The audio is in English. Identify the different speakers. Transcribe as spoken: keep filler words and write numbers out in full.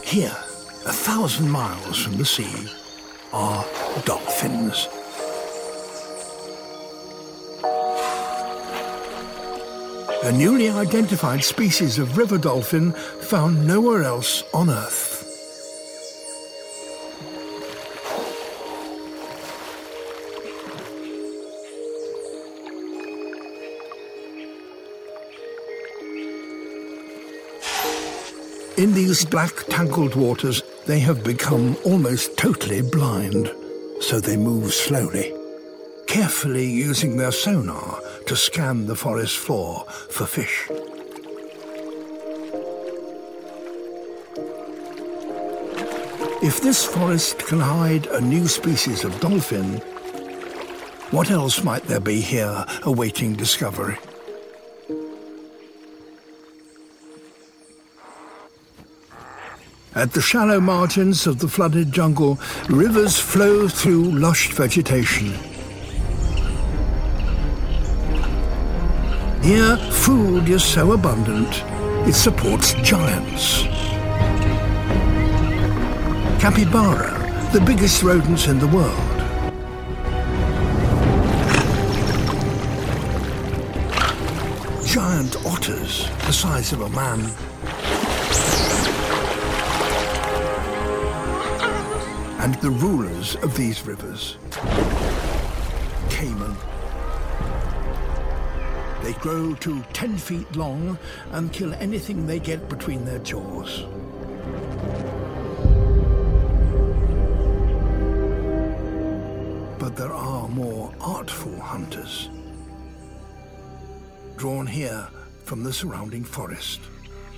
Speaker 1: Here, a thousand miles from the sea, are dolphins. A newly identified species of river dolphin found nowhere else on Earth. In these black, tangled waters, they have become almost totally blind, so they move slowly, carefully using their sonar to scan the forest floor for fish. If this forest can hide a new species of dolphin, what else might there be here awaiting discovery? At the shallow margins of the flooded jungle, rivers flow through lush vegetation. Here, food is so abundant, it supports giants. Capybara, the biggest rodents in the world. Giant otters, the size of a man. And the rulers of these rivers, caiman. They grow to ten feet long and kill anything they get between their jaws. But there are more artful hunters, drawn here from the surrounding forest.